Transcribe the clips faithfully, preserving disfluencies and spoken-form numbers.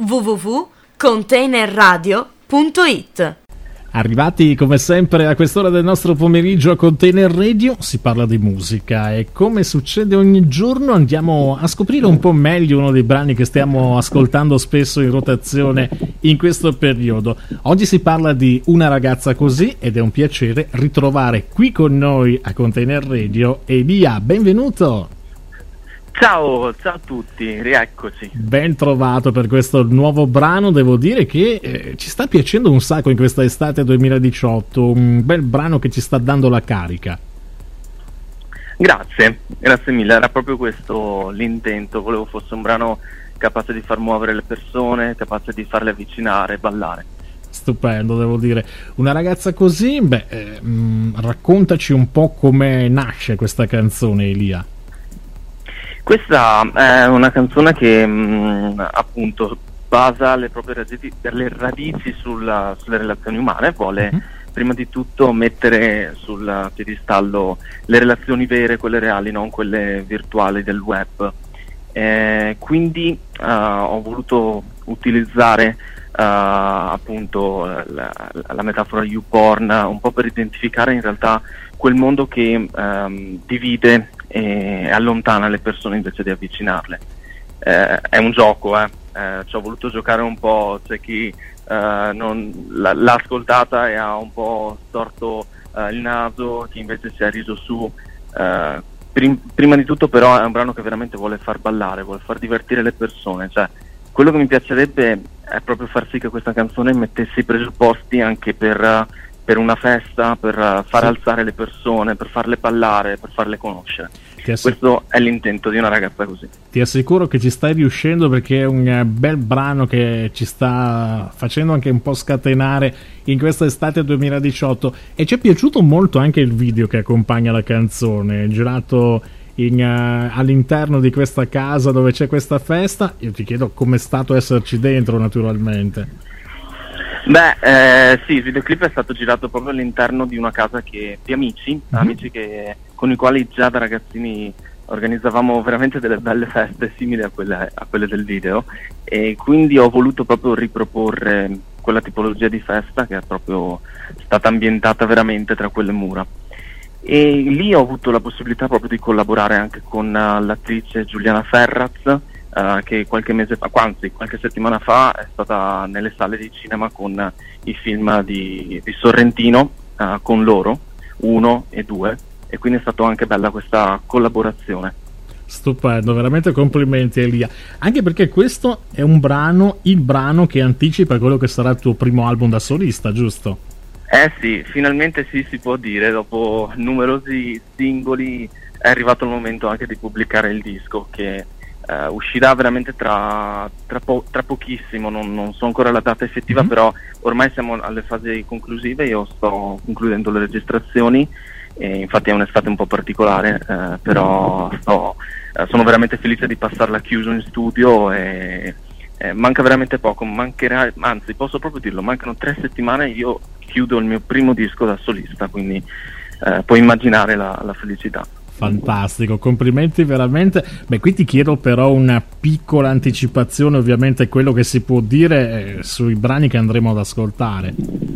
w w w punto container radio punto it. Arrivati come sempre a quest'ora del nostro pomeriggio a Container Radio si parla di musica e come succede ogni giorno andiamo a scoprire un po' meglio uno dei brani che stiamo ascoltando spesso in rotazione in questo periodo. Oggi si parla di Una ragazza così ed è un piacere ritrovare qui con noi a Container Radio Elia, benvenuto! Ciao, ciao a tutti, rieccoci. Ben trovato per questo nuovo brano, devo dire che eh, ci sta piacendo un sacco in questa estate duemiladiciotto, un bel brano che ci sta dando la carica. Grazie, grazie mille, era proprio questo l'intento, volevo fosse un brano capace di far muovere le persone, capace di farle avvicinare, ballare. Stupendo, devo dire. Una ragazza così, beh, eh, mh, raccontaci un po' come nasce questa canzone, Elia. Questa è una canzone che mh, appunto basa le proprie radici, le radici sulla, sulle relazioni umane, vuole mm-hmm. prima di tutto mettere sul piedistallo le relazioni vere, quelle reali, non quelle virtuali del web. Eh, quindi uh, ho voluto utilizzare uh, appunto la, la metafora YouPorn un po' per identificare in realtà quel mondo che um, divide e allontana le persone invece di avvicinarle. Eh, è un gioco, eh. Eh, ci ho voluto giocare un po', c'è chi eh, non, l- l'ha ascoltata e ha un po' storto eh, il naso, chi invece si è riso su. Eh, prim- prima di tutto però è un brano che veramente vuole far ballare, vuole far divertire le persone, cioè quello che mi piacerebbe è proprio far sì che questa canzone mettesse i presupposti anche per, per una festa, per far sì. alzare le persone, per farle ballare, per farle conoscere. Assic- Questo è l'intento di Una ragazza così. Ti assicuro che ci stai riuscendo, perché è un bel brano che ci sta facendo anche un po' scatenare in questa estate duemiladiciotto, e ci è piaciuto molto anche il video che accompagna la canzone, girato in, uh, all'interno di questa casa dove c'è questa festa. Io ti chiedo com'è stato esserci dentro, naturalmente. Beh, eh, sì, il videoclip è stato girato proprio all'interno di una casa che, di amici, mm-hmm. amici che, con i quali già da ragazzini organizzavamo veramente delle belle feste simili a quelle, a quelle del video, e quindi ho voluto proprio riproporre quella tipologia di festa che è proprio stata ambientata veramente tra quelle mura. E lì ho avuto la possibilità proprio di collaborare anche con uh, l'attrice Giuliana Ferraz, Uh, che qualche mese fa, anzi qualche settimana fa, è stata nelle sale di cinema con uh, i film di, di Sorrentino, uh, con loro, uno e due, e quindi è stata anche bella questa collaborazione. Stupendo, veramente complimenti Elia, anche perché questo è un brano, il brano che anticipa quello che sarà il tuo primo album da solista, giusto? Eh sì, finalmente sì, si può dire, dopo numerosi singoli è arrivato il momento anche di pubblicare il disco, che Uh, uscirà veramente tra, tra, po- tra pochissimo, non, non so ancora la data effettiva, mm-hmm. però ormai siamo alle fasi conclusive, io sto concludendo le registrazioni e infatti è un'estate un po' particolare, uh, però sto, uh, sono veramente felice di passarla chiuso in studio e eh, manca veramente poco, mancherà, anzi posso proprio dirlo, mancano tre settimane e io chiudo il mio primo disco da solista, quindi uh, puoi immaginare la, la felicità. Fantastico, complimenti veramente. Beh, qui ti chiedo però una piccola anticipazione, ovviamente quello che si può dire eh, sui brani che andremo ad ascoltare.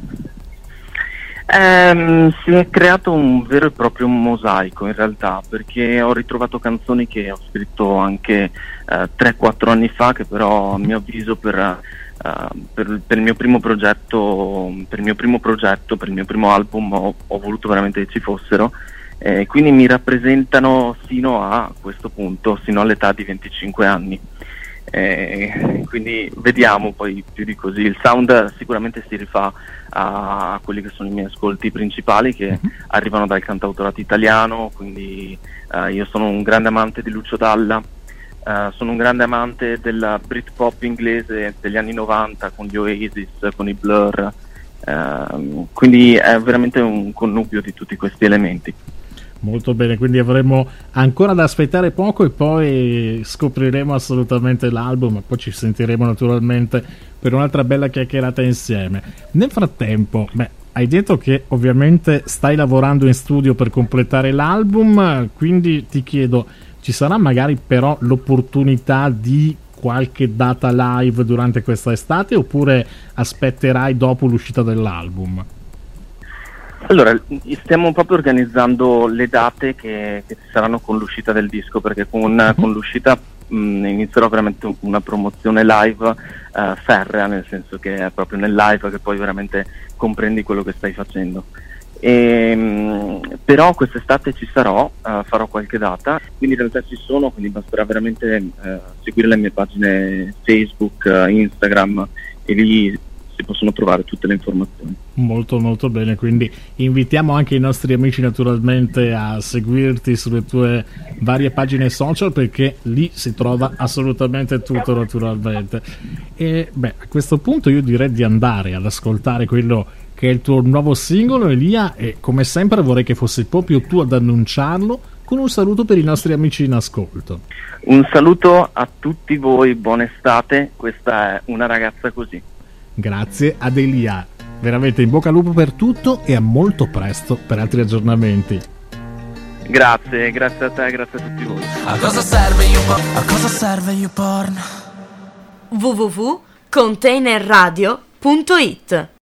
Um, si è creato un vero e proprio mosaico in realtà, perché ho ritrovato canzoni che ho scritto anche uh, tre quattro anni fa, che però a mio avviso per, uh, per, per il mio primo progetto, per il mio primo progetto, per il mio primo album ho, ho voluto veramente che ci fossero. Eh, quindi mi rappresentano sino a questo punto, sino all'età di venticinque anni, eh, quindi vediamo poi più di così. Il sound sicuramente si rifà a, a quelli che sono i miei ascolti principali, che mm-hmm. arrivano dal cantautorato italiano, quindi eh, io sono un grande amante di Lucio Dalla, eh, sono un grande amante della Britpop inglese degli anni novanta con gli Oasis, con i Blur, eh, quindi è veramente un connubio di tutti questi elementi. Molto bene, quindi avremo ancora da aspettare poco e poi scopriremo assolutamente l'album, poi ci sentiremo naturalmente per un'altra bella chiacchierata insieme. Nel frattempo, beh, hai detto che ovviamente stai lavorando in studio per completare l'album, quindi ti chiedo, ci sarà magari però l'opportunità di qualche data live durante questa estate oppure aspetterai dopo l'uscita dell'album? Allora, stiamo proprio organizzando le date che, che ci saranno con l'uscita del disco, perché con, uh-huh. con l'uscita mh, inizierò veramente una promozione live uh, ferrea, nel senso che è proprio nel live che poi veramente comprendi quello che stai facendo. E, mh, però quest'estate ci sarò, uh, farò qualche data, quindi in realtà ci sono, quindi basterà veramente uh, seguire le mie pagine Facebook, uh, Instagram, e lì si possono trovare tutte le informazioni. Molto molto bene, quindi invitiamo anche i nostri amici naturalmente a seguirti sulle tue varie pagine social, perché lì si trova assolutamente tutto naturalmente. E beh, a questo punto io direi di andare ad ascoltare quello che è il tuo nuovo singolo, Elia, e come sempre vorrei che fossi proprio tu ad annunciarlo con un saluto per i nostri amici in ascolto. Un saluto a tutti voi, buona estate, questa è Una ragazza così. Grazie ad Elia, veramente in bocca al lupo per tutto e a molto presto per altri aggiornamenti. Grazie, grazie a te, grazie a tutti voi. A cosa serve YouPorn? A cosa serve YouPorn? w w w punto containerradio punto it